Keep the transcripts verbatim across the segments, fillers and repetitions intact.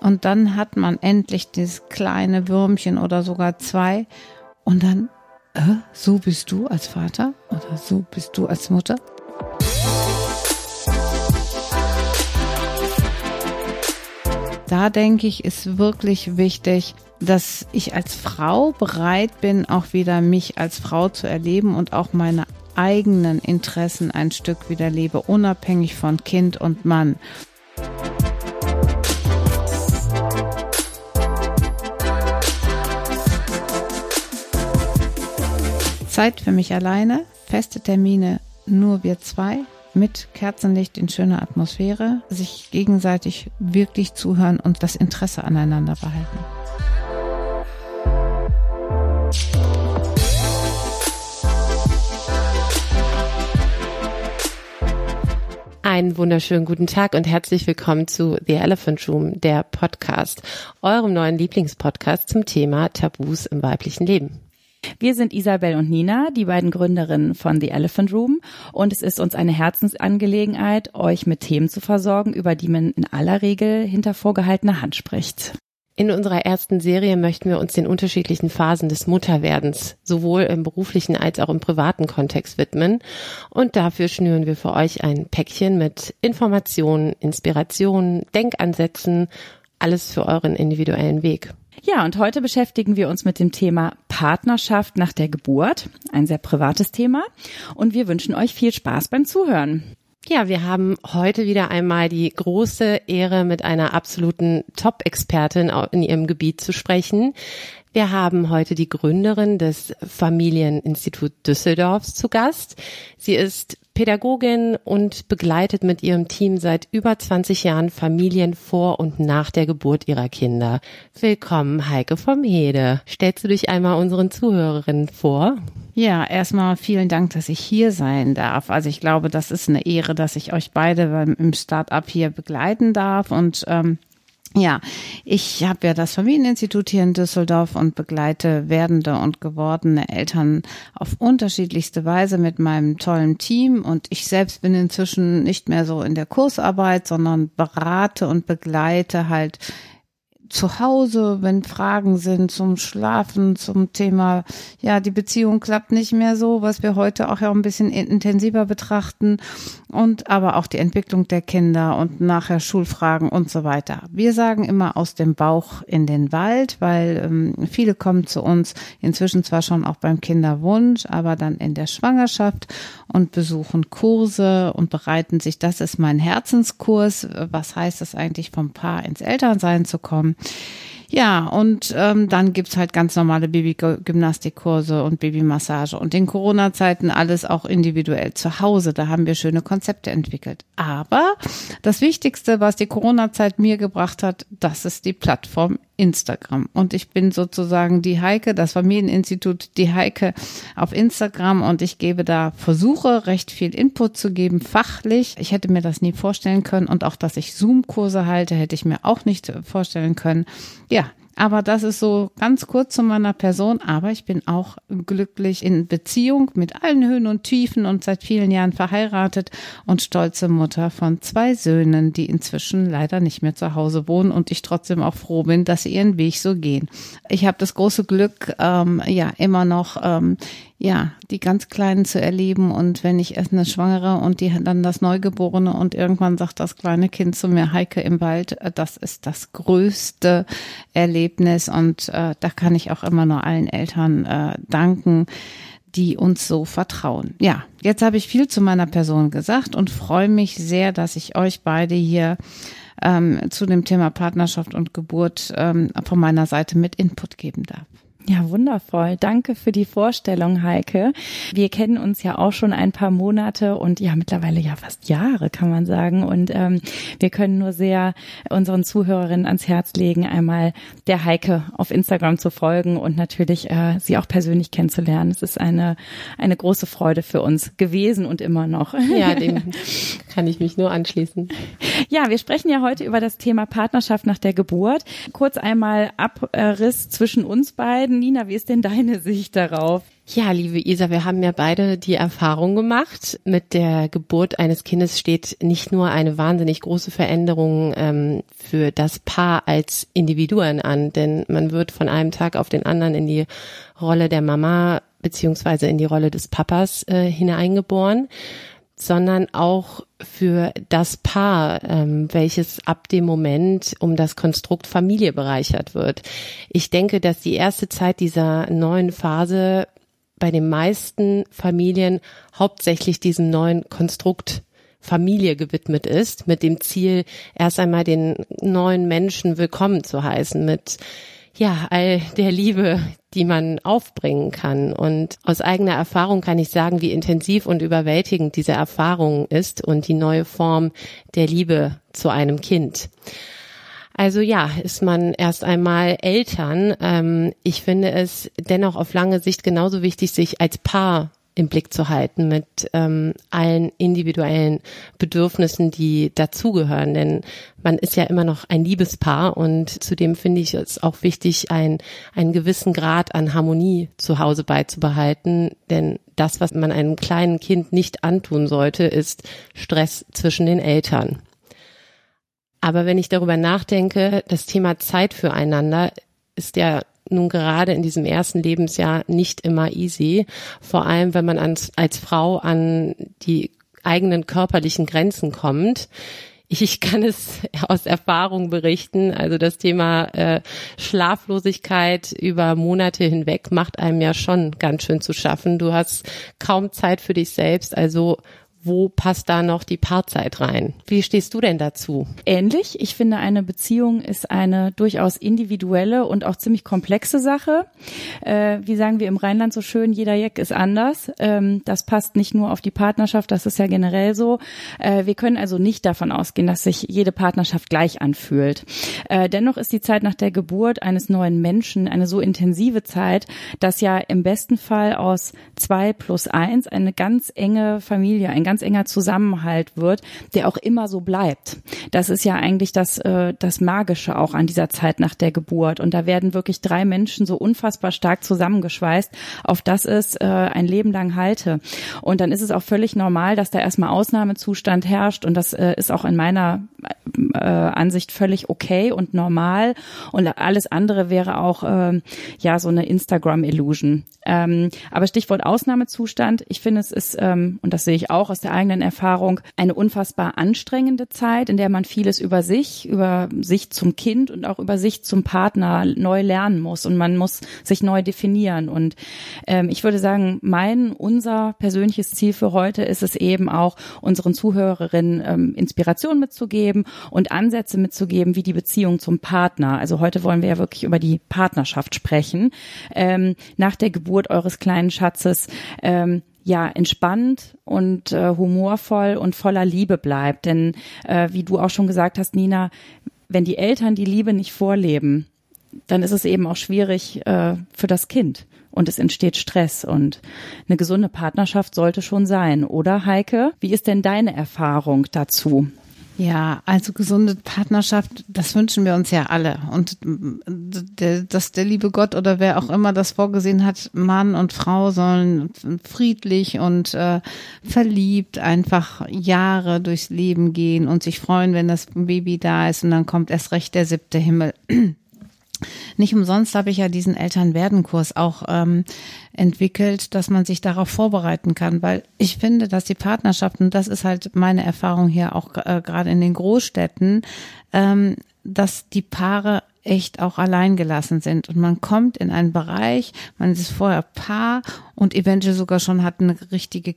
Und dann hat man endlich dieses kleine Würmchen oder sogar zwei. Und dann, äh, so bist du als Vater oder so bist du als Mutter. Da denke ich, ist wirklich wichtig, dass ich als Frau bereit bin, auch wieder mich als Frau zu erleben und auch meine eigenen Interessen ein Stück wieder lebe, unabhängig von Kind und Mann. Zeit für mich alleine, feste Termine, nur wir zwei, mit Kerzenlicht in schöner Atmosphäre, sich gegenseitig wirklich zuhören und das Interesse aneinander behalten. Einen wunderschönen guten Tag und herzlich willkommen zu The Elephant Room, der Podcast, eurem neuen Lieblingspodcast zum Thema Tabus im weiblichen Leben. Wir sind Isabel und Nina, die beiden Gründerinnen von The Elephant Room, und es ist uns eine Herzensangelegenheit, euch mit Themen zu versorgen, über die man in aller Regel hinter vorgehaltener Hand spricht. In unserer ersten Serie möchten wir uns den unterschiedlichen Phasen des Mutterwerdens sowohl im beruflichen als auch im privaten Kontext widmen, und dafür schnüren wir für euch ein Päckchen mit Informationen, Inspirationen, Denkansätzen, alles für euren individuellen Weg. Ja, und heute beschäftigen wir uns mit dem Thema Partnerschaft nach der Geburt, ein sehr privates Thema, und wir wünschen euch viel Spaß beim Zuhören. Ja, wir haben heute wieder einmal die große Ehre, mit einer absoluten Top-Expertin in ihrem Gebiet zu sprechen. Wir haben heute die Gründerin des Familieninstitut Düsseldorfs zu Gast. Sie ist Pädagogin und begleitet mit ihrem Team seit über zwanzig Jahren Familien vor und nach der Geburt ihrer Kinder. Willkommen, Heike vom Hede. Stellst du dich einmal unseren Zuhörerinnen vor? Ja, erstmal vielen Dank, dass ich hier sein darf. Also ich glaube, das ist eine Ehre, dass ich euch beide beim, im Start-up hier begleiten darf. Und ähm, ja, ich habe ja das Familieninstitut hier in Düsseldorf und begleite werdende und gewordene Eltern auf unterschiedlichste Weise mit meinem tollen Team. Und ich selbst bin inzwischen nicht mehr so in der Kursarbeit, sondern berate und begleite halt zu Hause, wenn Fragen sind zum Schlafen, zum Thema, ja, die Beziehung klappt nicht mehr so, was wir heute auch ja ein bisschen intensiver betrachten, und aber auch die Entwicklung der Kinder und nachher Schulfragen und so weiter. Wir sagen immer aus dem Bauch in den Wald, weil ähm, viele kommen zu uns inzwischen zwar schon auch beim Kinderwunsch, aber dann in der Schwangerschaft und besuchen Kurse und bereiten sich, das ist mein Herzenskurs, was heißt es eigentlich, vom Paar ins Elternsein zu kommen. Ja, und ähm, dann gibt's halt ganz normale Babygymnastikkurse und Babymassage und in Corona-Zeiten alles auch individuell zu Hause. Da haben wir schöne Konzepte entwickelt. Aber das Wichtigste, was die Corona-Zeit mir gebracht hat, das ist die Plattform Instagram. Und ich bin sozusagen die Heike, das Familieninstitut, die Heike auf Instagram, und ich gebe da Versuche, recht viel Input zu geben, fachlich. Ich hätte mir das nie vorstellen können, und auch, dass ich Zoom-Kurse halte, hätte ich mir auch nicht vorstellen können. Ja, aber das ist so ganz kurz zu meiner Person, aber ich bin auch glücklich in Beziehung mit allen Höhen und Tiefen und seit vielen Jahren verheiratet und stolze Mutter von zwei Söhnen, die inzwischen leider nicht mehr zu Hause wohnen und ich trotzdem auch froh bin, dass sie ihren Weg so gehen. Ich habe das große Glück, ähm, ja, immer noch ähm, ja, die ganz Kleinen zu erleben, und wenn ich erst eine Schwangere und die dann das Neugeborene und irgendwann sagt das kleine Kind zu mir, Heike im Wald, das ist das größte Erlebnis, und äh, da kann ich auch immer nur allen Eltern äh, danken, die uns so vertrauen. Ja, jetzt habe ich viel zu meiner Person gesagt und freue mich sehr, dass ich euch beide hier ähm, zu dem Thema Partnerschaft und Geburt ähm, von meiner Seite mit Input geben darf. Ja, wundervoll. Danke für die Vorstellung, Heike. Wir kennen uns ja auch schon ein paar Monate und ja, mittlerweile ja fast Jahre, kann man sagen. Und ähm, wir können nur sehr unseren Zuhörerinnen ans Herz legen, einmal der Heike auf Instagram zu folgen und natürlich äh, sie auch persönlich kennenzulernen. Es ist eine eine große Freude für uns gewesen und immer noch. Ja, dem kann ich mich nur anschließen. Ja, wir sprechen ja heute über das Thema Partnerschaft nach der Geburt. Kurz einmal Abriss zwischen uns beiden. Nina, wie ist denn deine Sicht darauf? Ja, liebe Isa, wir haben ja beide die Erfahrung gemacht. Mit der Geburt eines Kindes steht nicht nur eine wahnsinnig große Veränderung ähm, für das Paar als Individuen an, denn man wird von einem Tag auf den anderen in die Rolle der Mama beziehungsweise in die Rolle des Papas äh, hineingeboren, sondern auch für das Paar, ähm, welches ab dem Moment um das Konstrukt Familie bereichert wird. Ich denke, dass die erste Zeit dieser neuen Phase bei den meisten Familien hauptsächlich diesem neuen Konstrukt Familie gewidmet ist, mit dem Ziel, erst einmal den neuen Menschen willkommen zu heißen, mit ja all der Liebe, die man aufbringen kann. Und aus eigener Erfahrung kann ich sagen, wie intensiv und überwältigend diese Erfahrung ist und die neue Form der Liebe zu einem Kind. Also ja, ist man erst einmal Eltern. Ähm, ich finde es dennoch auf lange Sicht genauso wichtig, sich als Paar im Blick zu halten mit ähm, allen individuellen Bedürfnissen, die dazugehören. Denn man ist ja immer noch ein Liebespaar und zudem finde ich es auch wichtig, ein, einen gewissen Grad an Harmonie zu Hause beizubehalten. Denn das, was man einem kleinen Kind nicht antun sollte, ist Stress zwischen den Eltern. Aber wenn ich darüber nachdenke, das Thema Zeit füreinander ist ja nun gerade in diesem ersten Lebensjahr nicht immer easy. Vor allem, wenn man als, als Frau an die eigenen körperlichen Grenzen kommt. Ich kann es aus Erfahrung berichten. Also das Thema äh, Schlaflosigkeit über Monate hinweg macht einem ja schon ganz schön zu schaffen. Du hast kaum Zeit für dich selbst. Also wo passt da noch die Paarzeit rein? Wie stehst du denn dazu? Ähnlich. Ich finde, eine Beziehung ist eine durchaus individuelle und auch ziemlich komplexe Sache. Äh, wie sagen wir im Rheinland so schön, jeder Jeck ist anders. Ähm, das passt nicht nur auf die Partnerschaft, das ist ja generell so. Äh, wir können also nicht davon ausgehen, dass sich jede Partnerschaft gleich anfühlt. Äh, dennoch ist die Zeit nach der Geburt eines neuen Menschen eine so intensive Zeit, dass ja im besten Fall aus zwei plus eins eine ganz enge Familie, ein ganz ganz enger Zusammenhalt wird, der auch immer so bleibt. Das ist ja eigentlich das, äh, das Magische auch an dieser Zeit nach der Geburt. Und da werden wirklich drei Menschen so unfassbar stark zusammengeschweißt, auf das es äh, ein Leben lang halte. Und dann ist es auch völlig normal, dass da erstmal Ausnahmezustand herrscht. Und das äh, ist auch in meiner äh, Ansicht völlig okay und normal. Und alles andere wäre auch äh, ja so eine Instagram-Illusion. Ähm, aber Stichwort Ausnahmezustand, ich finde, es ist, ähm, und das sehe ich auch aus der eigenen Erfahrung, eine unfassbar anstrengende Zeit, in der man vieles über sich, über sich zum Kind und auch über sich zum Partner neu lernen muss und man muss sich neu definieren. Und ähm, ich würde sagen, mein, unser persönliches Ziel für heute ist es eben auch, unseren Zuhörerinnen ähm, Inspiration mitzugeben und Ansätze mitzugeben, wie die Beziehung zum Partner. Also heute wollen wir ja wirklich über die Partnerschaft sprechen. Ähm, nach der Geburt eures kleinen Schatzes ähm, ja entspannt und äh, humorvoll und voller Liebe bleibt. Denn äh, wie du auch schon gesagt hast, Nina, wenn die Eltern die Liebe nicht vorleben, dann ist es eben auch schwierig äh, für das Kind und es entsteht Stress. Und eine gesunde Partnerschaft sollte schon sein, oder Heike? Wie ist denn deine Erfahrung dazu? Ja, also gesunde Partnerschaft, das wünschen wir uns ja alle. Und der, dass der liebe Gott oder wer auch immer das vorgesehen hat, Mann und Frau sollen friedlich und äh, verliebt einfach Jahre durchs Leben gehen und sich freuen, wenn das Baby da ist und dann kommt erst recht der siebte Himmel. Nicht umsonst habe ich ja diesen Elternwerden-Kurs auch ähm, entwickelt, dass man sich darauf vorbereiten kann, weil ich finde, dass die Partnerschaften, das ist halt meine Erfahrung hier auch äh, gerade in den Großstädten, ähm, dass die Paare echt auch allein gelassen sind und man kommt in einen Bereich, man ist vorher Paar und eventuell sogar schon hat eine richtige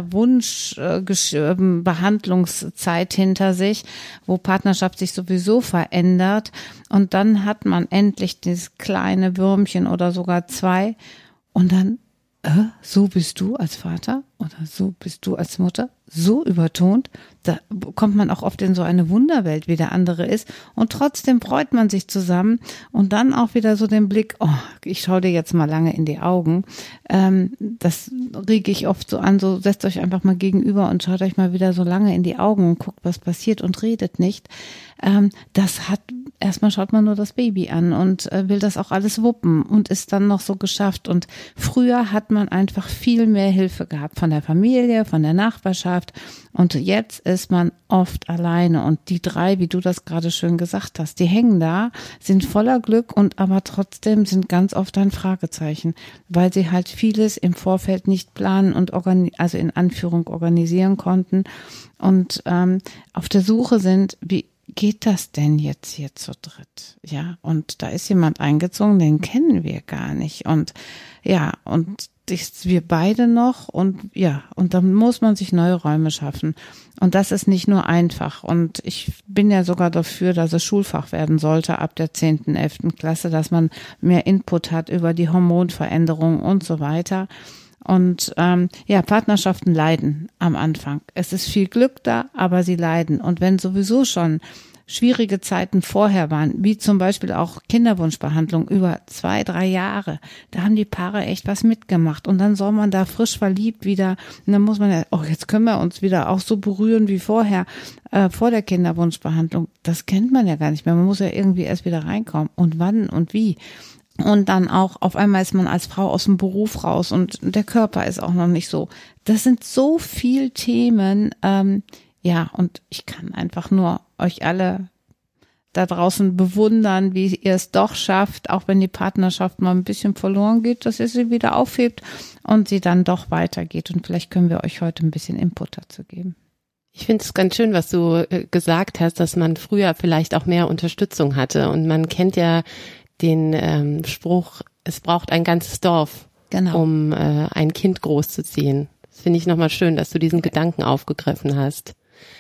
Kinderwunsch-Behandlungszeit hinter sich, wo Partnerschaft sich sowieso verändert und dann hat man endlich dieses kleine Würmchen oder sogar zwei und dann äh, so bist du als Vater oder so bist du als Mutter, so übertont, da kommt man auch oft in so eine Wunderwelt, wie der andere ist und trotzdem freut man sich zusammen und dann auch wieder so den Blick, oh, ich schaue dir jetzt mal lange in die Augen, ähm, das rege ich oft so an, so setzt euch einfach mal gegenüber und schaut euch mal wieder so lange in die Augen und guckt, was passiert und redet nicht. Ähm, das hat erstmal schaut man nur das Baby an und äh, will das auch alles wuppen und ist dann noch so geschafft. Und früher hat man einfach viel mehr Hilfe gehabt von der Familie, von der Nachbarschaft. Und jetzt ist man oft alleine. Und die drei, wie du das gerade schön gesagt hast, die hängen da, sind voller Glück und aber trotzdem sind ganz oft ein Fragezeichen, weil sie halt vieles im Vorfeld nicht planen und organi- also in Anführung organisieren konnten und ähm, auf der Suche sind, wie geht das denn jetzt hier zu dritt? Ja, und da ist jemand eingezogen, den kennen wir gar nicht. Und ja, und das, wir beide noch und ja, und dann muss man sich neue Räume schaffen. Und das ist nicht nur einfach. Und ich bin ja sogar dafür, dass es Schulfach werden sollte ab der zehnten, elften Klasse, dass man mehr Input hat über die Hormonveränderungen und so weiter. Und ähm, ja, Partnerschaften leiden am Anfang. Es ist viel Glück da, aber sie leiden. Und wenn sowieso schon schwierige Zeiten vorher waren, wie zum Beispiel auch Kinderwunschbehandlung über zwei, drei Jahre, da haben die Paare echt was mitgemacht. Und dann soll man da frisch verliebt wieder, und dann muss man ja, oh, jetzt können wir uns wieder auch so berühren wie vorher, äh, vor der Kinderwunschbehandlung. Das kennt man ja gar nicht mehr. Man muss ja irgendwie erst wieder reinkommen. Und wann und wie? Und dann auch, auf einmal ist man als Frau aus dem Beruf raus und der Körper ist auch noch nicht so. Das sind so viel Themen, ähm, ja, und ich kann einfach nur euch alle da draußen bewundern, wie ihr es doch schafft, auch wenn die Partnerschaft mal ein bisschen verloren geht, dass ihr sie wieder aufhebt und sie dann doch weitergeht. Und vielleicht können wir euch heute ein bisschen Input dazu geben. Ich finde es ganz schön, was du äh, gesagt hast, dass man früher vielleicht auch mehr Unterstützung hatte. Und man kennt ja den ähm, Spruch, es braucht ein ganzes Dorf, genau, um äh, ein Kind großzuziehen. Das finde ich nochmal schön, dass du diesen okay. Gedanken aufgegriffen hast.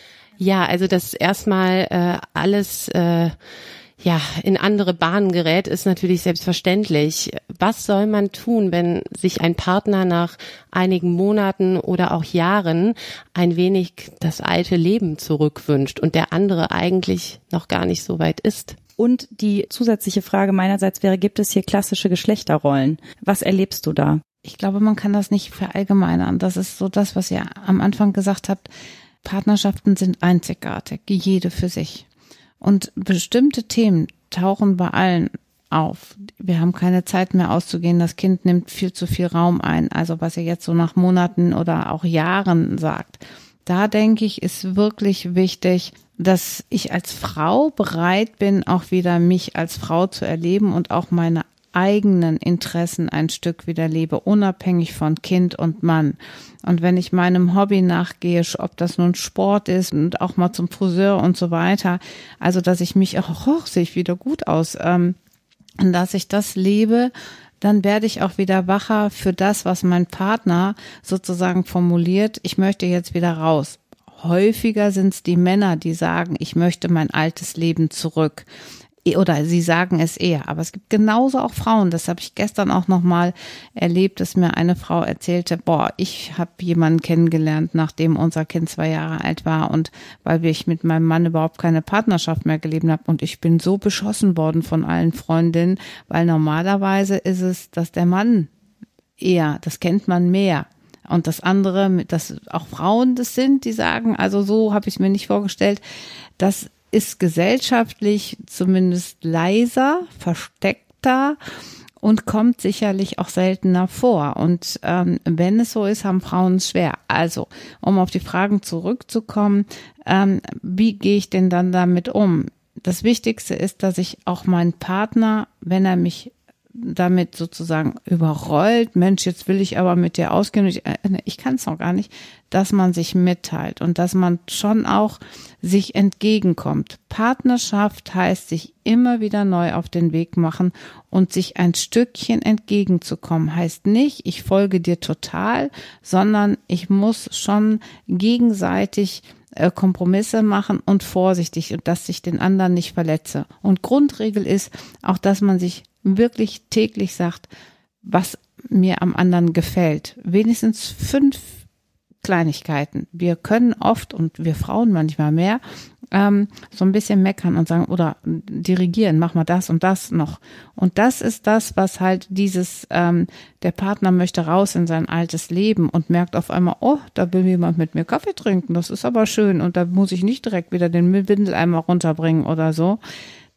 Ja, also dass erstmal äh, alles äh, ja in andere Bahnen gerät, ist natürlich selbstverständlich. Was soll man tun, wenn sich ein Partner nach einigen Monaten oder auch Jahren ein wenig das alte Leben zurückwünscht und der andere eigentlich noch gar nicht so weit ist? Und die zusätzliche Frage meinerseits wäre, gibt es hier klassische Geschlechterrollen? Was erlebst du da? Ich glaube, man kann das nicht verallgemeinern. Das ist so das, was ihr am Anfang gesagt habt. Partnerschaften sind einzigartig, jede für sich. Und bestimmte Themen tauchen bei allen auf. Wir haben keine Zeit mehr auszugehen. Das Kind nimmt viel zu viel Raum ein. Also was ihr jetzt so nach Monaten oder auch Jahren sagt. Da denke ich, ist wirklich wichtig, dass ich als Frau bereit bin, auch wieder mich als Frau zu erleben und auch meine eigenen Interessen ein Stück wieder lebe, unabhängig von Kind und Mann. Und wenn ich meinem Hobby nachgehe, ob das nun Sport ist und auch mal zum Friseur und so weiter, also dass ich mich auch, oh, sehe ich wieder gut aus, ähm, dass ich das lebe, dann werde ich auch wieder wacher für das, was mein Partner sozusagen formuliert. Ich möchte jetzt wieder raus. Häufiger sind es die Männer, die sagen, ich möchte mein altes Leben zurück. Oder sie sagen es eher. Aber es gibt genauso auch Frauen. Das habe ich gestern auch nochmal erlebt, dass mir eine Frau erzählte, boah, ich habe jemanden kennengelernt, nachdem unser Kind zwei Jahre alt war und weil ich mit meinem Mann überhaupt keine Partnerschaft mehr gelebt habe. Und ich bin so beschossen worden von allen Freundinnen, weil normalerweise ist es, dass der Mann eher, das kennt man mehr. Und das andere, dass auch Frauen das sind, die sagen, also so habe ich es mir nicht vorgestellt, dass ist gesellschaftlich zumindest leiser, versteckter und kommt sicherlich auch seltener vor. Und ähm, wenn es so ist, haben Frauen es schwer. Also, um auf die Fragen zurückzukommen, ähm, wie gehe ich denn dann damit um? Das Wichtigste ist, dass ich auch meinen Partner, wenn er mich damit sozusagen überrollt, Mensch, jetzt will ich aber mit dir ausgehen, ich, äh, ich kann es noch gar nicht, dass man sich mitteilt und dass man schon auch sich entgegenkommt. Partnerschaft heißt, sich immer wieder neu auf den Weg machen und sich ein Stückchen entgegenzukommen. Heißt nicht, ich folge dir total, sondern ich muss schon gegenseitig äh, Kompromisse machen und vorsichtig und dass ich den anderen nicht verletze. Und Grundregel ist auch, dass man sich wirklich täglich sagt, was mir am anderen gefällt. Wenigstens fünf Kleinigkeiten. Wir können oft, und wir Frauen manchmal mehr, ähm, so ein bisschen meckern und sagen, oder dirigieren, mach mal das und das noch. Und das ist das, was halt dieses, ähm, der Partner möchte raus in sein altes Leben und merkt auf einmal, oh, da will jemand mit mir Kaffee trinken, das ist aber schön und da muss ich nicht direkt wieder den Windeleimer runterbringen oder so.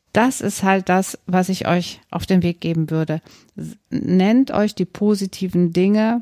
das ist halt das, was ich euch auf den Weg geben würde. Nennt euch die positiven Dinge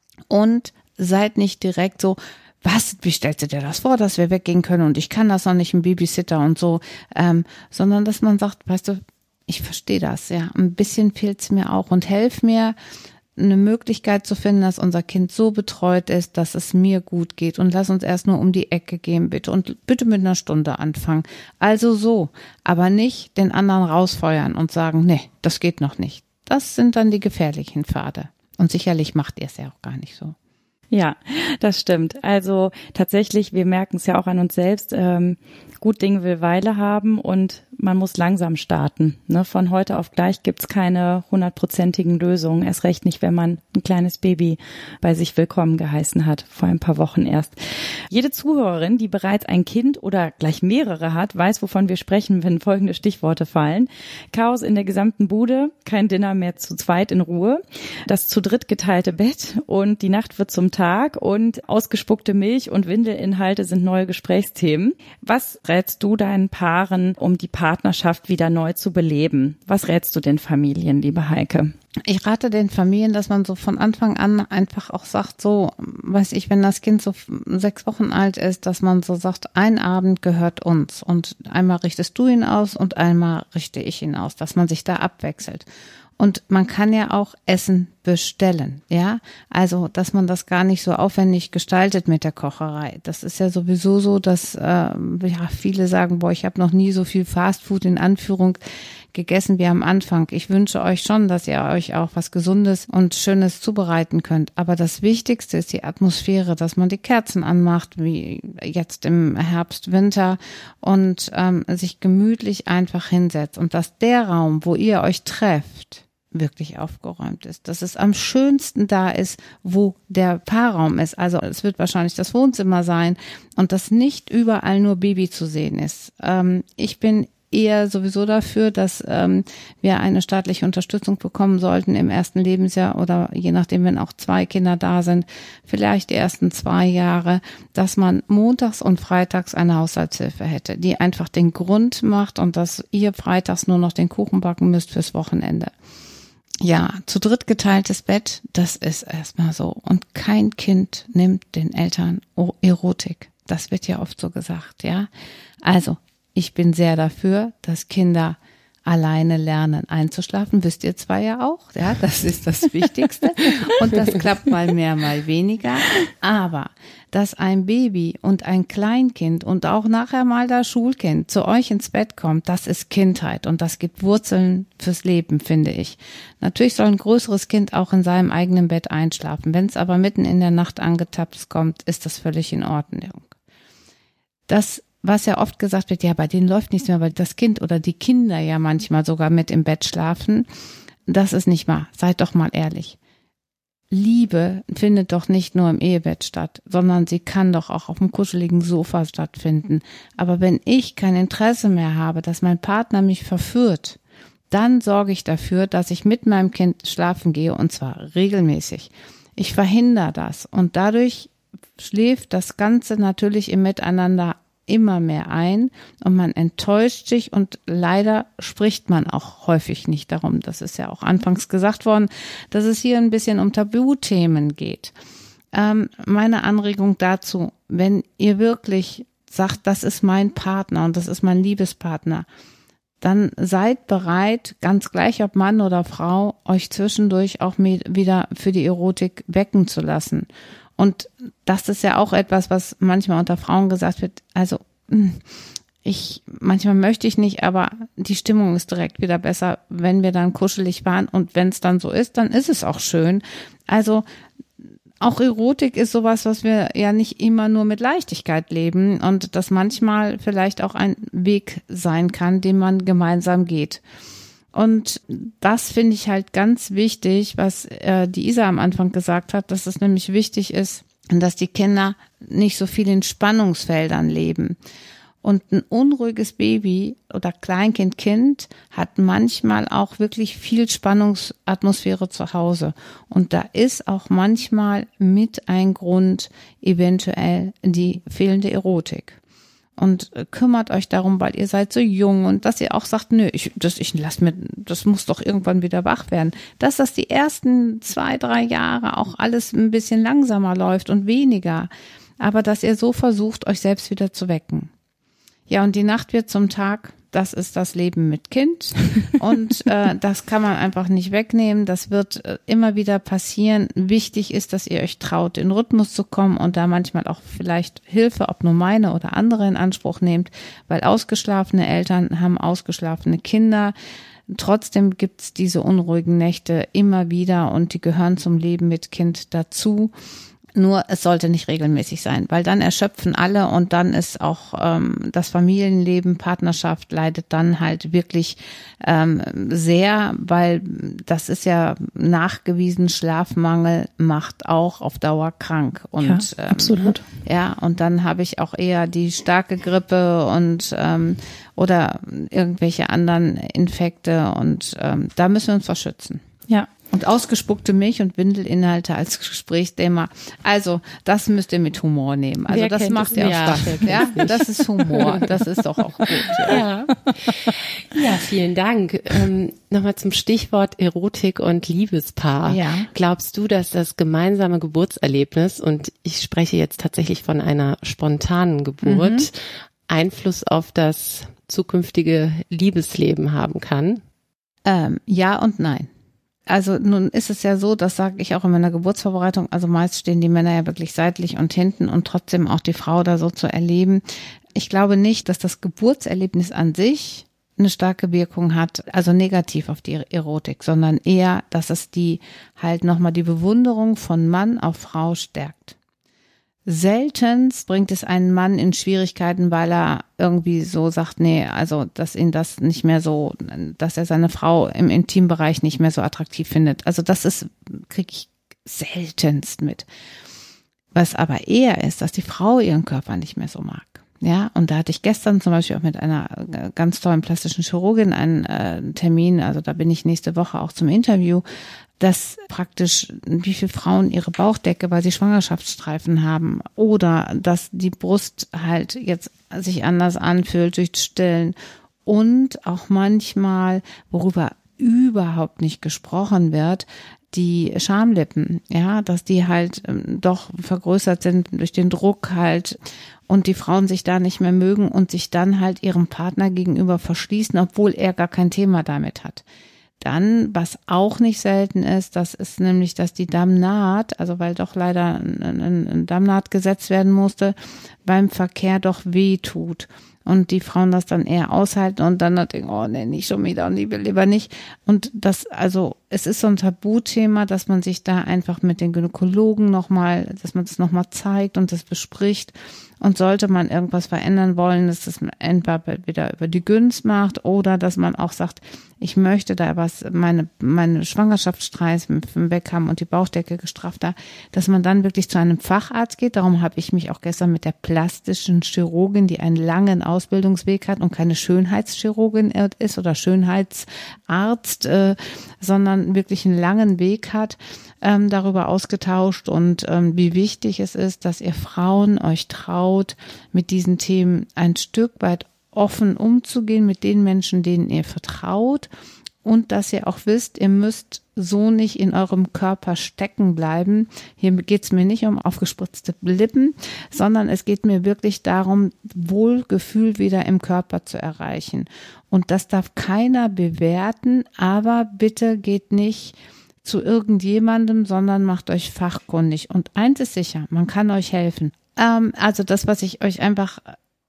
und seid nicht direkt so, was, wie stellst du dir das vor, dass wir weggehen können und ich kann das noch nicht, ein Babysitter und so, ähm, sondern dass man sagt, weißt du, ich verstehe das, ja, ein bisschen fehlt's mir auch und helf mir, eine Möglichkeit zu finden, dass unser Kind so betreut ist, dass es mir gut geht und lass uns erst nur um die Ecke gehen, bitte und bitte mit einer Stunde anfangen. Also so, aber nicht den anderen rausfeuern und sagen, nee, das geht noch nicht. Das sind dann die gefährlichen Pfade und sicherlich macht ihr es ja auch gar nicht so. Ja, das stimmt. Also tatsächlich, wir merken es ja auch an uns selbst, ähm, gut Ding will Weile haben und man muss langsam starten. Ne? Von heute auf gleich gibt's keine hundertprozentigen Lösungen, erst recht nicht, wenn man ein kleines Baby bei sich willkommen geheißen hat, vor ein paar Wochen erst. Jede Zuhörerin, die bereits ein Kind oder gleich mehrere hat, weiß, wovon wir sprechen, wenn folgende Stichworte fallen. Chaos in der gesamten Bude, kein Dinner mehr zu zweit in Ruhe, das zu dritt geteilte Bett und die Nacht wird zum Tag und ausgespuckte Milch und Windelinhalte sind neue Gesprächsthemen. Was rätst du deinen Paaren, um die Partnerschaft wieder neu zu beleben? Was rätst du den Familien, liebe Heike? Ich rate den Familien, dass man so von Anfang an einfach auch sagt, so, weiß ich, wenn das Kind so sechs Wochen alt ist, dass man so sagt, ein Abend gehört uns und einmal richtest du ihn aus und einmal richte ich ihn aus, dass man sich da abwechselt. Und man kann ja auch Essen bestellen, ja, also dass man das gar nicht so aufwendig gestaltet mit der Kocherei. Das ist ja sowieso so, dass äh, ja viele sagen, boah, ich habe noch nie so viel Fastfood in Anführung gegessen wie am Anfang. Ich wünsche euch schon, dass ihr euch auch was Gesundes und Schönes zubereiten könnt. Aber das Wichtigste ist die Atmosphäre, dass man die Kerzen anmacht, wie jetzt im Herbst, Winter und ähm, sich gemütlich einfach hinsetzt und dass der Raum, wo ihr euch trefft, wirklich aufgeräumt ist, dass es am schönsten da ist, wo der Paarraum ist. Also es wird wahrscheinlich das Wohnzimmer sein und dass nicht überall nur Baby zu sehen ist. Ähm, ich bin eher sowieso dafür, dass ähm, wir eine staatliche Unterstützung bekommen sollten im ersten Lebensjahr oder je nachdem, wenn auch zwei Kinder da sind, vielleicht die ersten zwei Jahre, dass man montags und freitags eine Haushaltshilfe hätte, die einfach den Grund macht und dass ihr freitags nur noch den Kuchen backen müsst fürs Wochenende. Ja, zu dritt geteiltes Bett, das ist erstmal so. Und kein Kind nimmt den Eltern Erotik. Das wird ja oft so gesagt, ja. Also, ich bin sehr dafür, dass Kinder alleine lernen einzuschlafen. Wisst ihr zwar ja auch, ja, das ist das Wichtigste. Und das klappt mal mehr, mal weniger. Aber dass ein Baby und ein Kleinkind und auch nachher mal das Schulkind zu euch ins Bett kommt, das ist Kindheit und das gibt Wurzeln fürs Leben, finde ich. Natürlich soll ein größeres Kind auch in seinem eigenen Bett einschlafen. Wenn es aber mitten in der Nacht angetapst kommt, ist das völlig in Ordnung. Das was ja oft gesagt wird, ja, bei denen läuft nichts mehr, weil das Kind oder die Kinder ja manchmal sogar mit im Bett schlafen. Das ist nicht wahr. Seid doch mal ehrlich. Liebe findet doch nicht nur im Ehebett statt, sondern sie kann doch auch auf dem kuscheligen Sofa stattfinden. Aber wenn ich kein Interesse mehr habe, dass mein Partner mich verführt, dann sorge ich dafür, dass ich mit meinem Kind schlafen gehe und zwar regelmäßig. Ich verhindere das und dadurch schläft das Ganze natürlich im Miteinander immer mehr ein und man enttäuscht sich und leider spricht man auch häufig nicht darum. Das ist ja auch anfangs gesagt worden, dass es hier ein bisschen um Tabuthemen geht. Ähm, meine Anregung dazu, wenn ihr wirklich sagt, das ist mein Partner und das ist mein Liebespartner, dann seid bereit, ganz gleich ob Mann oder Frau, euch zwischendurch auch wieder für die Erotik wecken zu lassen. Und das ist ja auch etwas, was manchmal unter Frauen gesagt wird. Also ich, manchmal möchte ich nicht, aber die Stimmung ist direkt wieder besser, wenn wir dann kuschelig waren. Und wenn es dann so ist, dann ist es auch schön. Also auch Erotik ist sowas, was wir ja nicht immer nur mit Leichtigkeit leben und das manchmal vielleicht auch ein Weg sein kann, den man gemeinsam geht. Und das finde ich halt ganz wichtig, was äh, die Isa am Anfang gesagt hat, dass es nämlich wichtig ist, dass die Kinder nicht so viel in Spannungsfeldern leben. Und ein unruhiges Baby oder Kleinkind-Kind hat manchmal auch wirklich viel Spannungsatmosphäre zu Hause. Und da ist auch manchmal mit ein Grund eventuell die fehlende Erotik. und kümmert euch darum, weil ihr seid so jung und dass ihr auch sagt, nö, ich, das, ich lass mir, das muss doch irgendwann wieder wach werden. Dass das die ersten zwei, drei Jahre auch alles ein bisschen langsamer läuft und weniger, aber dass ihr so versucht, euch selbst wieder zu wecken. Ja, und die Nacht wird zum Tag. Das ist das Leben mit Kind und äh, das kann man einfach nicht wegnehmen. Das wird äh, immer wieder passieren. Wichtig ist, dass ihr euch traut, in Rhythmus zu kommen und da manchmal auch vielleicht Hilfe, ob nur meine oder andere, in Anspruch nehmt, weil ausgeschlafene Eltern haben ausgeschlafene Kinder. Trotzdem gibt's diese unruhigen Nächte immer wieder und die gehören zum Leben mit Kind dazu. Nur es sollte nicht regelmäßig sein, weil dann erschöpfen alle und dann ist auch ähm, das Familienleben, Partnerschaft leidet dann halt wirklich ähm, sehr, weil das ist ja nachgewiesen, Schlafmangel macht auch auf Dauer krank. Und, ja, ähm, absolut. Ja, und dann habe ich auch eher die starke Grippe und ähm, oder irgendwelche anderen Infekte und ähm, da müssen wir uns vor schützen. Ja. Und ausgespuckte Milch und Windelinhalte als Gesprächsthema. Also, das müsst ihr mit Humor nehmen. Also, Wer das macht ihr auch ja, Spaß. Ja, das ist Humor. Das ist doch auch gut. Ja, ja. Ja, vielen Dank. Ähm, nochmal zum Stichwort Erotik und Liebespaar. Ja. Glaubst du, dass das gemeinsame Geburtserlebnis, und ich spreche jetzt tatsächlich von einer spontanen Geburt, mhm. Einfluss auf das zukünftige Liebesleben haben kann? Ähm, ja und nein. Also nun ist es ja so, das sage ich auch in meiner Geburtsvorbereitung, also meist stehen die Männer ja wirklich seitlich und hinten und trotzdem auch die Frau da so zu erleben. Ich glaube nicht, dass das Geburtserlebnis an sich eine starke Wirkung hat, also negativ auf die Erotik, sondern eher, dass es die halt nochmal die Bewunderung von Mann auf Frau stärkt. Seltenst bringt es einen Mann in Schwierigkeiten, weil er irgendwie so sagt, nee, also dass ihn das nicht mehr so, dass er seine Frau im Intimbereich nicht mehr so attraktiv findet. Also das ist, kriege ich seltenst mit. Was aber eher ist, dass die Frau ihren Körper nicht mehr so mag. Ja, und da hatte ich gestern zum Beispiel auch mit einer ganz tollen plastischen Chirurgin einen äh, Termin, also da bin ich nächste Woche auch zum Interview, dass praktisch wie viele Frauen ihre Bauchdecke, weil sie Schwangerschaftsstreifen haben oder dass die Brust halt jetzt sich anders anfühlt durch Stillen und auch manchmal, worüber überhaupt nicht gesprochen wird, die Schamlippen, ja, dass die halt ähm, doch vergrößert sind durch den Druck halt und die Frauen sich da nicht mehr mögen und sich dann halt ihrem Partner gegenüber verschließen, obwohl er gar kein Thema damit hat. Dann, was auch nicht selten ist, das ist nämlich, dass die Damnaht, also weil doch leider ein, ein, ein Damnaht gesetzt werden musste, beim Verkehr doch weh tut. Und die Frauen das dann eher aushalten und dann denken, oh nee, nicht schon wieder und ich will lieber nicht. Und das, also es ist so ein Tabuthema, dass man sich da einfach mit den Gynäkologen nochmal, dass man das nochmal zeigt und das bespricht. Und sollte man irgendwas verändern wollen, dass das entweder wieder über die Gyns macht oder dass man auch sagt, ich möchte da was, meine, meine Schwangerschaftsstreifen weg haben und die Bauchdecke gestrafter, dass man dann wirklich zu einem Facharzt geht. Darum habe ich mich auch gestern mit der plastischen Chirurgin, die einen langen Ausbildungsweg hat und keine Schönheitschirurgin ist oder Schönheitsarzt, äh, sondern wirklich einen langen Weg hat, ähm, darüber ausgetauscht und ähm, wie wichtig es ist, dass ihr Frauen euch traut, mit diesen Themen ein Stück weit offen umzugehen mit den Menschen, denen ihr vertraut und dass ihr auch wisst, ihr müsst so nicht in eurem Körper stecken bleiben. Hier geht es mir nicht um aufgespritzte Lippen, sondern es geht mir wirklich darum, Wohlgefühl wieder im Körper zu erreichen. Und das darf keiner bewerten, aber bitte geht nicht zu irgendjemandem, sondern macht euch fachkundig. Und eins ist sicher, man kann euch helfen. Ähm, also das, was ich euch einfach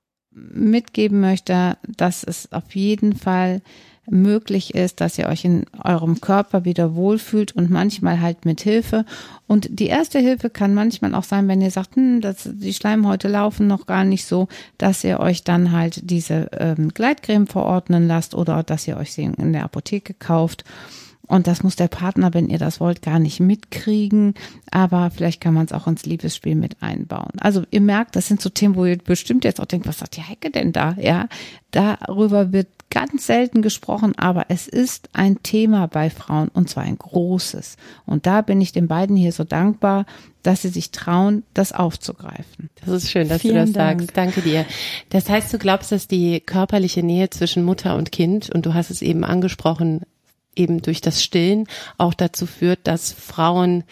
mitgeben möchte, dass es auf jeden Fall möglich ist, dass ihr euch in eurem Körper wieder wohlfühlt und manchmal halt mit Hilfe. Und die erste Hilfe kann manchmal auch sein, wenn ihr sagt, hm, das, die Schleimhäute laufen noch gar nicht so, dass ihr euch dann halt diese ähm, Gleitcreme verordnen lasst oder dass ihr euch sie in der Apotheke kauft. Und das muss der Partner, wenn ihr das wollt, gar nicht mitkriegen. Aber vielleicht kann man es auch ins Liebesspiel mit einbauen. Also ihr merkt, das sind so Themen, wo ihr bestimmt jetzt auch denkt, was sagt die Heike denn da? Ja, darüber wird ganz selten gesprochen, aber es ist ein Thema bei Frauen und zwar ein großes. Und da bin ich den beiden hier so dankbar, dass sie sich trauen, das aufzugreifen. Das ist schön, dass Vielen du das Dank. sagst. Danke dir. Das heißt, du glaubst, dass die körperliche Nähe zwischen Mutter und Kind, und du hast es eben angesprochen, eben durch das Stillen auch dazu führt, dass Frauen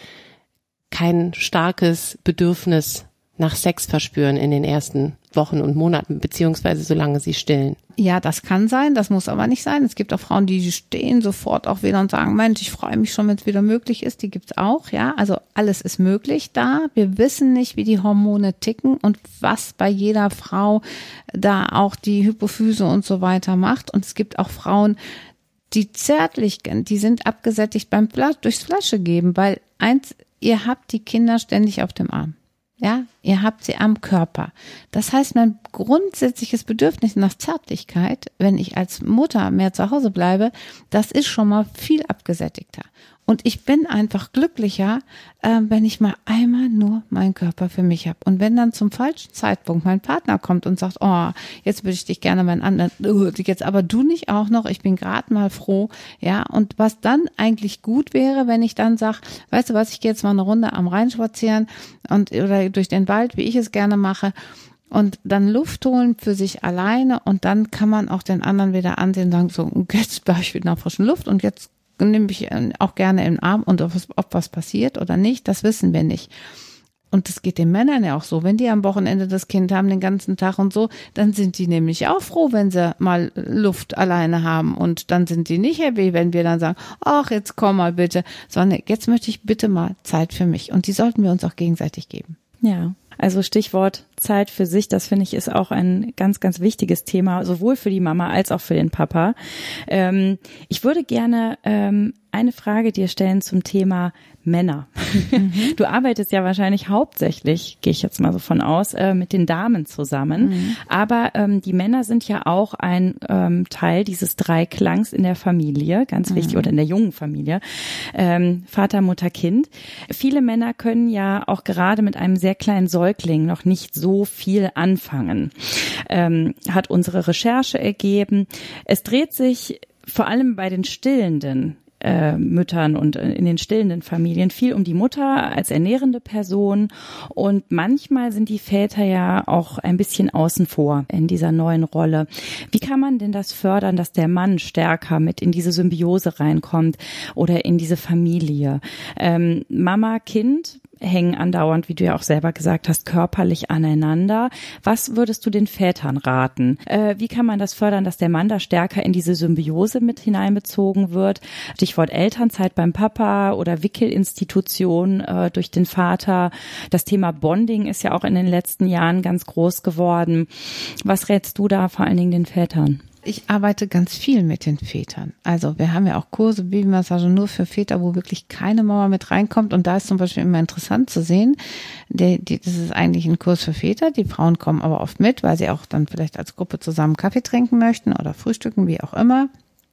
kein starkes Bedürfnis nach Sex verspüren in den ersten Wochen und Monaten, beziehungsweise solange sie stillen. Ja, das kann sein, das muss aber nicht sein. Es gibt auch Frauen, die stehen sofort auch wieder und sagen, Mensch, ich freue mich schon, wenn es wieder möglich ist. Die gibt's auch, ja. Also alles ist möglich da. Wir wissen nicht, wie die Hormone ticken und was bei jeder Frau da auch die Hypophyse und so weiter macht. Und es gibt auch Frauen, die zärtlich, die sind abgesättigt beim Fla- durchs Flasche geben, weil eins, ihr habt die Kinder ständig auf dem Arm. Ja, ihr habt sie am Körper. Das heißt, mein grundsätzliches Bedürfnis nach Zärtlichkeit, wenn ich als Mutter mehr zu Hause bleibe, das ist schon mal viel abgesättigter. Und ich bin einfach glücklicher, äh, wenn ich mal einmal nur meinen Körper für mich habe. Und wenn dann zum falschen Zeitpunkt mein Partner kommt und sagt, oh, jetzt würde ich dich gerne meinen anderen, uh, jetzt aber du nicht auch noch, ich bin gerade mal froh, ja. Und was dann eigentlich gut wäre, wenn ich dann sage, weißt du was, ich gehe jetzt mal eine Runde am Rhein spazieren und oder durch den Wald, wie ich es gerne mache, und dann Luft holen für sich alleine und dann kann man auch den anderen wieder ansehen und sagen, so, jetzt war ich wieder nach frischen Luft und jetzt nehme ich auch gerne in den Arm und ob was, ob was passiert oder nicht, das wissen wir nicht. Und das geht den Männern ja auch so, wenn die am Wochenende das Kind haben, den ganzen Tag und so, dann sind die nämlich auch froh, wenn sie mal Luft alleine haben und dann sind die nicht happy, wenn wir dann sagen, ach, jetzt komm mal bitte, sondern jetzt möchte ich bitte mal Zeit für mich und die sollten wir uns auch gegenseitig geben. Ja, also Stichwort Zeit für sich, das finde ich ist auch ein ganz, ganz wichtiges Thema, sowohl für die Mama als auch für den Papa. Ähm, ich würde gerne ähm, eine Frage dir stellen zum Thema Männer. Mhm. Du arbeitest ja wahrscheinlich hauptsächlich, gehe ich jetzt mal so von aus, äh, mit den Damen zusammen. Mhm. Aber ähm, die Männer sind ja auch ein ähm, Teil dieses Dreiklangs in der Familie, ganz wichtig, mhm. oder in der jungen Familie. Ähm, Vater, Mutter, Kind. Viele Männer können ja auch gerade mit einem sehr kleinen Säugling noch nicht so viel anfangen. Ähm, hat unsere Recherche ergeben. Es dreht sich vor allem bei den Stillenden Äh, Müttern und in den stillenden Familien viel um die Mutter als ernährende Person und manchmal sind die Väter ja auch ein bisschen außen vor in dieser neuen Rolle. Wie kann man denn das fördern, dass der Mann stärker mit in diese Symbiose reinkommt oder in diese Familie? Ähm, Mama, Kind hängen andauernd, wie du ja auch selber gesagt hast, körperlich aneinander. Was würdest du den Vätern raten? Äh, wie kann man das fördern, dass der Mann da stärker in diese Symbiose mit hineinbezogen wird? Stichwort Elternzeit beim Papa oder Wickelinstitution äh, durch den Vater. Das Thema Bonding ist ja auch in den letzten Jahren ganz groß geworden. Was rätst du da vor allen Dingen den Vätern? Ich arbeite ganz viel mit den Vätern. Also wir haben ja auch Kurse, Babymassage nur für Väter, wo wirklich keine Mama mit reinkommt. Und da ist zum Beispiel immer interessant zu sehen, die, die, das ist eigentlich ein Kurs für Väter. Die Frauen kommen aber oft mit, weil sie auch dann vielleicht als Gruppe zusammen Kaffee trinken möchten oder frühstücken, wie auch immer.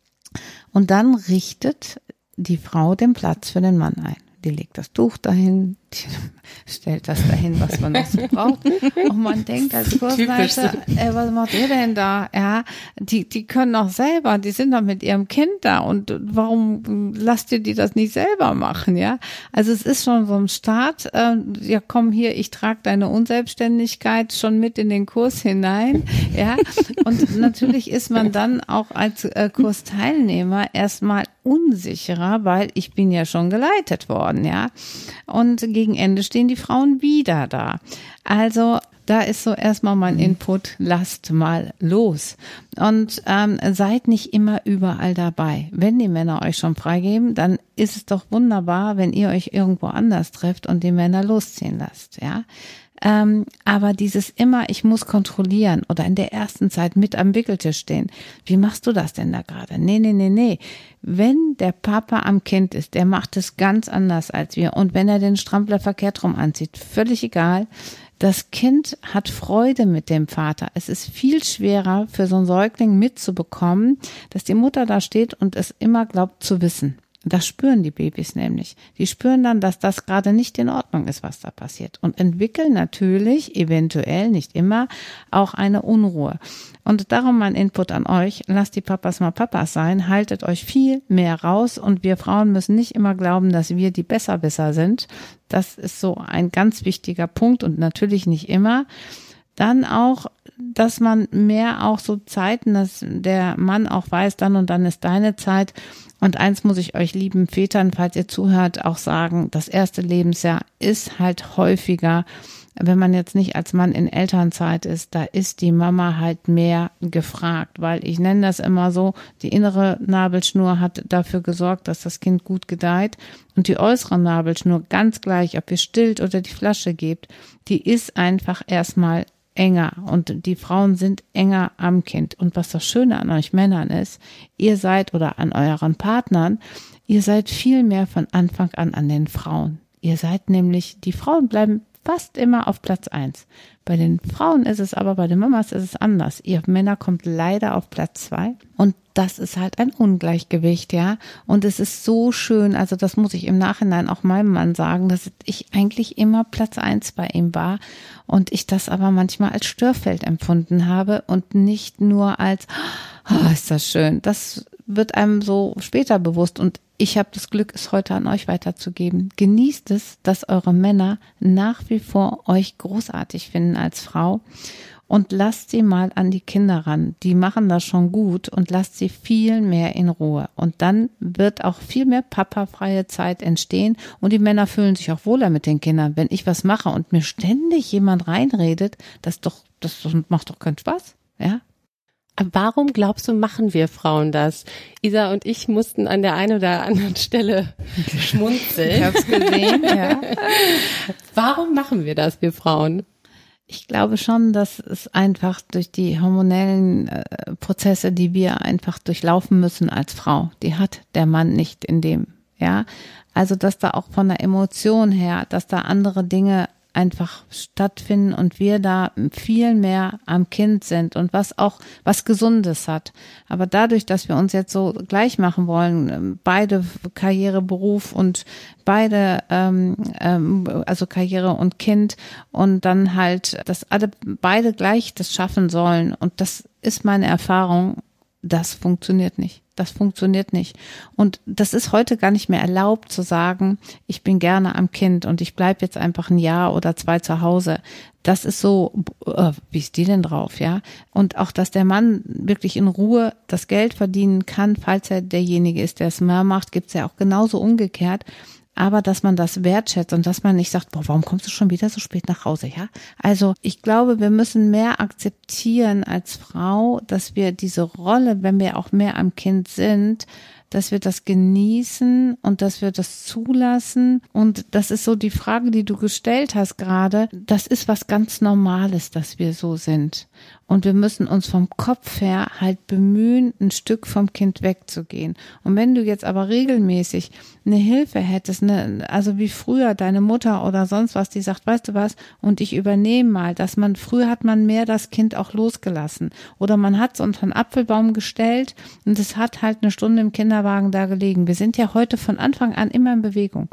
Und dann richtet die Frau den Platz für den Mann ein. Die legt das Tuch dahin, die stellt das dahin, was man noch so braucht. Und man denkt als Kursleiter, ey, was macht ihr denn da? Ja, die, die können doch selber, die sind doch mit ihrem Kind da und warum lasst ihr die das nicht selber machen, ja? Also es ist schon so ein Start, äh, ja komm hier, ich trage deine Unselbstständigkeit schon mit in den Kurs hinein, ja? Und natürlich ist man dann auch als äh, Kursteilnehmer erstmal unsicherer, weil ich bin ja schon geleitet worden, ja? Und gegen Ende stehen die Frauen wieder da. Also da ist so erstmal mein Input, lasst mal los. Und ähm, seid nicht immer überall dabei. Wenn die Männer euch schon freigeben, dann ist es doch wunderbar, wenn ihr euch irgendwo anders trefft und die Männer losziehen lasst, ja. Ähm, aber dieses immer, ich muss kontrollieren oder in der ersten Zeit mit am Wickeltisch stehen. Wie machst du das denn da gerade? Nee, nee, nee, nee. Wenn der Papa am Kind ist, der macht es ganz anders als wir. Und wenn er den Strampler verkehrt rum anzieht, völlig egal. Das Kind hat Freude mit dem Vater. Es ist viel schwerer für so einen Säugling mitzubekommen, dass die Mutter da steht und es immer glaubt zu wissen. Das spüren die Babys nämlich. Die spüren dann, dass das gerade nicht in Ordnung ist, was da passiert und entwickeln natürlich, eventuell, nicht immer, auch eine Unruhe. Und darum mein Input an euch, lasst die Papas mal Papas sein, haltet euch viel mehr raus und wir Frauen müssen nicht immer glauben, dass wir die Besserwisser sind. Das ist so ein ganz wichtiger Punkt und natürlich nicht immer. Dann auch, dass man mehr auch so Zeiten, dass der Mann auch weiß, dann und dann ist deine Zeit. Und eins muss ich euch lieben Vätern, falls ihr zuhört, auch sagen, das erste Lebensjahr ist halt häufiger, wenn man jetzt nicht als Mann in Elternzeit ist, da ist die Mama halt mehr gefragt, weil ich nenne das immer so, die innere Nabelschnur hat dafür gesorgt, dass das Kind gut gedeiht und die äußere Nabelschnur, ganz gleich, ob ihr stillt oder die Flasche gebt, die ist einfach erstmal enger und die Frauen sind enger am Kind. Und was das Schöne an euch Männern ist, ihr seid oder an euren Partnern, ihr seid viel mehr von Anfang an an den Frauen. Ihr seid nämlich, die Frauen bleiben fast immer auf Platz eins. Bei den Frauen ist es aber, bei den Mamas ist es anders. Ihr Männer kommt leider auf Platz zwei und das ist halt ein Ungleichgewicht, ja. Und es ist so schön, also das muss ich im Nachhinein auch meinem Mann sagen, dass ich eigentlich immer Platz eins bei ihm war und ich das aber manchmal als Störfeld empfunden habe und nicht nur als, oh, ist das schön. Das wird einem so später bewusst und ich habe das Glück, es heute an euch weiterzugeben. Genießt es, dass eure Männer nach wie vor euch großartig finden als Frau und lasst sie mal an die Kinder ran. Die machen das schon gut und lasst sie viel mehr in Ruhe. Und dann wird auch viel mehr papafreie Zeit entstehen und die Männer fühlen sich auch wohler mit den Kindern. Wenn ich was mache und mir ständig jemand reinredet, das doch, das macht doch keinen Spaß, ja? Warum glaubst du, machen wir Frauen das? Isa und ich mussten an der einen oder anderen Stelle schmunzeln. Ich hab's gesehen, ja. Warum machen wir das, wir Frauen? Ich glaube schon, dass es einfach durch die hormonellen äh, Prozesse, die wir einfach durchlaufen müssen als Frau, die hat der Mann nicht in dem, ja. Also, dass da auch von der Emotion her, dass da andere Dinge einfach stattfinden und wir da viel mehr am Kind sind und was auch was Gesundes hat. Aber dadurch, dass wir uns jetzt so gleich machen wollen, beide Karriere, Beruf und beide, ähm, ähm, also Karriere und Kind und dann halt, dass alle beide gleich das schaffen sollen und das ist meine Erfahrung, das funktioniert nicht. Das funktioniert nicht. Und das ist heute gar nicht mehr erlaubt zu sagen, ich bin gerne am Kind und ich bleib jetzt einfach ein Jahr oder zwei zu Hause. Das ist so, äh, wie ist die denn drauf, ja? Und auch, dass der Mann wirklich in Ruhe das Geld verdienen kann, falls er derjenige ist, der es mehr macht, gibt's ja auch genauso umgekehrt. Aber dass man das wertschätzt und dass man nicht sagt, boah, warum kommst du schon wieder so spät nach Hause, ja? Also ich glaube, wir müssen mehr akzeptieren als Frau, dass wir diese Rolle, wenn wir auch mehr am Kind sind, dass wir das genießen und dass wir das zulassen. Und das ist so die Frage, die du gestellt hast gerade. Das ist was ganz Normales, dass wir so sind. Und wir müssen uns vom Kopf her halt bemühen, ein Stück vom Kind wegzugehen. Und wenn du jetzt aber regelmäßig eine Hilfe hättest, ne, also wie früher deine Mutter oder sonst was, die sagt, weißt du was, und ich übernehme mal, dass man, früher hat man mehr das Kind auch losgelassen. Oder man hat es unter einen Apfelbaum gestellt und es hat halt eine Stunde im Kinderwagen da gelegen. Wir sind ja heute von Anfang an immer in Bewegung.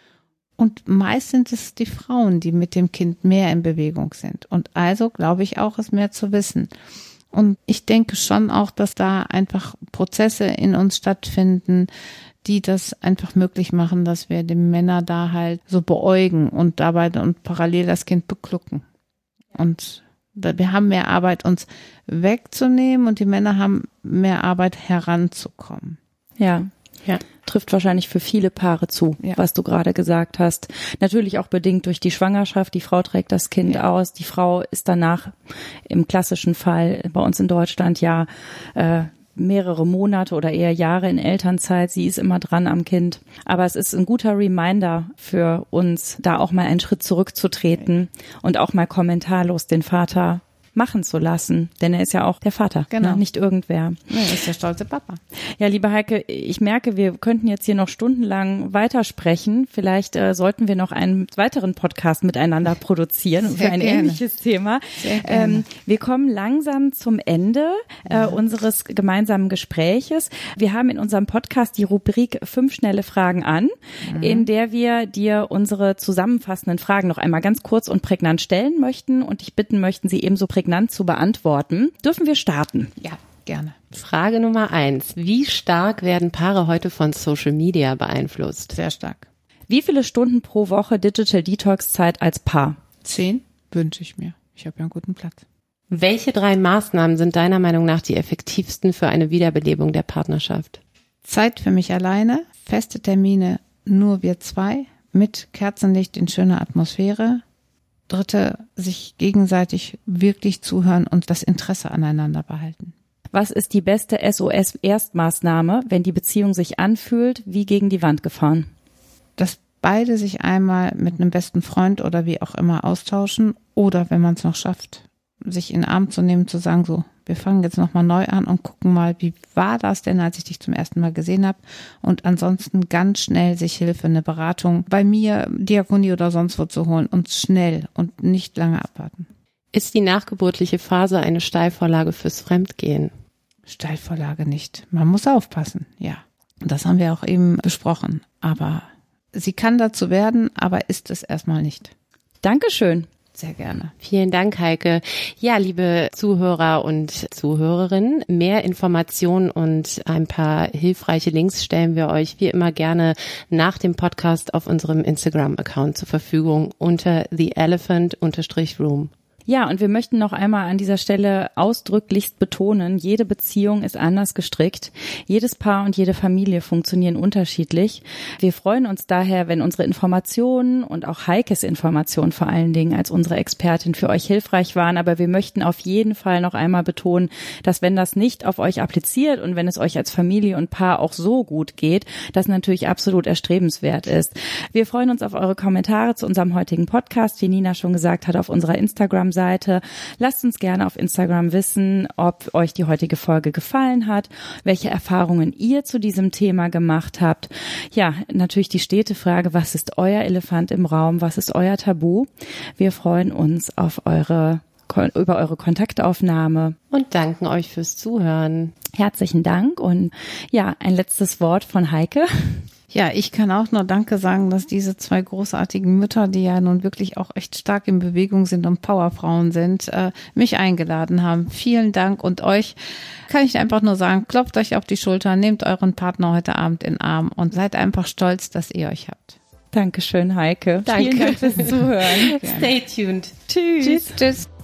Und meist sind es die Frauen, die mit dem Kind mehr in Bewegung sind. Und also glaube ich auch, es mehr zu wissen. Und ich denke schon auch, dass da einfach Prozesse in uns stattfinden, die das einfach möglich machen, dass wir die Männer da halt so beäugen und dabei und parallel das Kind beklucken. Und wir haben mehr Arbeit, uns wegzunehmen und die Männer haben mehr Arbeit, heranzukommen. Ja, ja. Trifft wahrscheinlich für viele Paare zu, ja, was du gerade gesagt hast. Natürlich auch bedingt durch die Schwangerschaft. Die Frau trägt das Kind ja aus. Die Frau ist danach im klassischen Fall bei uns in Deutschland ja äh, mehrere Monate oder eher Jahre in Elternzeit. Sie ist immer dran am Kind. Aber es ist ein guter Reminder für uns, da auch mal einen Schritt zurückzutreten und auch mal kommentarlos den Vater machen zu lassen, denn er ist ja auch der Vater, genau. ne? Nicht irgendwer. Nee, er ist der stolze Papa. Ja, liebe Heike, ich merke, wir könnten jetzt hier noch stundenlang weitersprechen. Vielleicht äh, sollten wir noch einen weiteren Podcast miteinander produzieren Sehr für ein gerne. ähnliches Thema. Sehr gerne. Ähm, wir kommen langsam zum Ende äh, ja. unseres gemeinsamen Gespräches. Wir haben in unserem Podcast die Rubrik Fünf schnelle Fragen an, mhm. in der wir dir unsere zusammenfassenden Fragen noch einmal ganz kurz und prägnant stellen möchten und dich bitten möchten, sie ebenso prägnant zu beantworten. Dürfen wir starten? Ja, gerne. Frage Nummer eins. Wie stark werden Paare heute von Social Media beeinflusst? Sehr stark. Wie viele Stunden pro Woche Digital Detox Zeit als Paar? Zehn wünsche ich mir. Ich habe ja einen guten Platz. Welche drei Maßnahmen sind deiner Meinung nach die effektivsten für eine Wiederbelebung der Partnerschaft? Zeit für mich alleine, feste Termine, nur wir zwei, mit Kerzenlicht in schöner Atmosphäre. Dritte, sich gegenseitig wirklich zuhören und das Interesse aneinander behalten. Was ist die beste S O S-Erstmaßnahme, wenn die Beziehung sich anfühlt, wie gegen die Wand gefahren? Dass beide sich einmal mit einem besten Freund oder wie auch immer austauschen oder, wenn man es noch schafft, sich in den Arm zu nehmen, zu sagen, so, wir fangen jetzt nochmal neu an und gucken mal, wie war das denn, als ich dich zum ersten Mal gesehen habe, und ansonsten ganz schnell sich Hilfe, eine Beratung bei mir, Diakonie oder sonst wo zu holen und schnell und nicht lange abwarten. Ist die nachgeburtliche Phase eine Steilvorlage fürs Fremdgehen? Steilvorlage nicht. Man muss aufpassen, ja. Das haben wir auch eben besprochen, aber sie kann dazu werden, aber ist es erstmal nicht. Dankeschön. Sehr gerne. Vielen Dank, Heike. Ja, liebe Zuhörer und Zuhörerinnen, mehr Informationen und ein paar hilfreiche Links stellen wir euch wie immer gerne nach dem Podcast auf unserem Instagram-Account zur Verfügung unter the elephant room. Ja, und wir möchten noch einmal an dieser Stelle ausdrücklichst betonen, jede Beziehung ist anders gestrickt. Jedes Paar und jede Familie funktionieren unterschiedlich. Wir freuen uns daher, wenn unsere Informationen und auch Heikes Informationen vor allen Dingen als unsere Expertin für euch hilfreich waren. Aber wir möchten auf jeden Fall noch einmal betonen, dass wenn das nicht auf euch appliziert und wenn es euch als Familie und Paar auch so gut geht, das natürlich absolut erstrebenswert ist. Wir freuen uns auf eure Kommentare zu unserem heutigen Podcast, wie Nina schon gesagt hat, auf unserer Instagram-Seite. Seite. Lasst uns gerne auf Instagram wissen, ob euch die heutige Folge gefallen hat, welche Erfahrungen ihr zu diesem Thema gemacht habt. Ja, natürlich die stete Frage, was ist euer Elefant im Raum, was ist euer Tabu? Wir freuen uns auf eure über eure Kontaktaufnahme. Und danken euch fürs Zuhören. Herzlichen Dank und ja, ein letztes Wort von Heike. Ja, ich kann auch nur Danke sagen, dass diese zwei großartigen Mütter, die ja nun wirklich auch echt stark in Bewegung sind und Powerfrauen sind, äh, mich eingeladen haben. Vielen Dank, und euch kann ich einfach nur sagen, klopft euch auf die Schulter, nehmt euren Partner heute Abend in den Arm und seid einfach stolz, dass ihr euch habt. Dankeschön, Heike. Danke. Vielen Dank fürs Zuhören. Stay tuned. Tschüss. Tschüss. Tschüss.